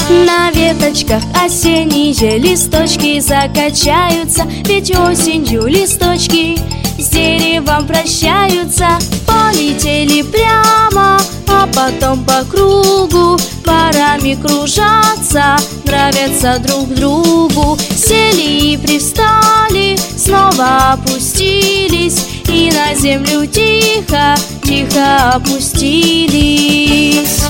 На веточках осенние листочки закачаются, ведь осенью листочки с деревом прощаются. Полетели прямо, а потом по кругу парами кружатся, нравятся друг другу. Сели и привстали, снова опустились, и на землю тихо, тихо опустились.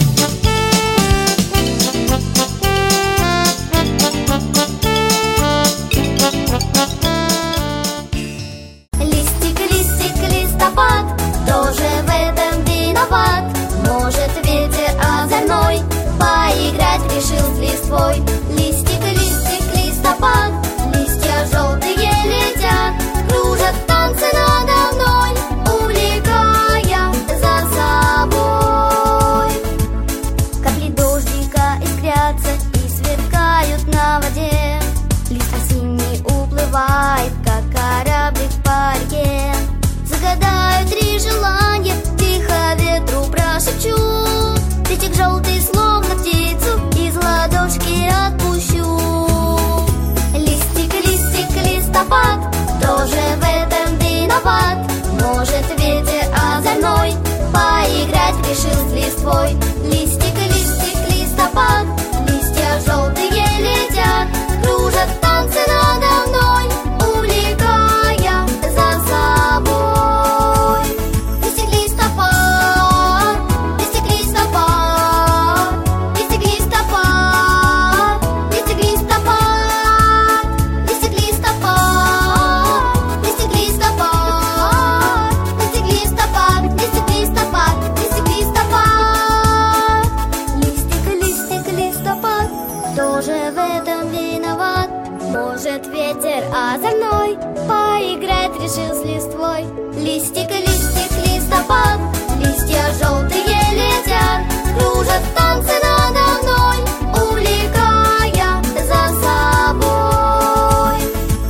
Листик, листик, листопад, кто же в этом виноват? Может, ветер озорной поиграть решил с листвой. Листик, листик, листопад, листья желтые летят, кружат танцы надо мной, увлекая за собой. Капли дождика искрятся и сверкают на воде. Листва синий уплывает, как кораблик по реке. Загадаю 3 желания, тихо ветру прошепчу. Листик желтый, словно птицу, из ладошки отпущу. Листик, листик, листопад, кто же в этом виноват? Может, ветер озорной поиграть решил с листвой. Листик, листик, листопад, листья желтые летят, кружат танцы надо мной, увлекая за собой. Листик, листопад, листик, листопад, листик, листопад, листик, листопад, листик, листопад, листик, листопад, листик, листопад, листик, листопад, листик, листопад. Листик, листик, листопад, кто же в этом виноват? Может, ветер озорной поиграть решил с листвой. Листик, листик, листопад, листья желтые летят, кружат танцы надо мной, увлекая за собой.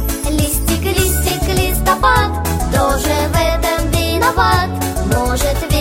Листик, листик, листопад, кто же в этом виноват? Может,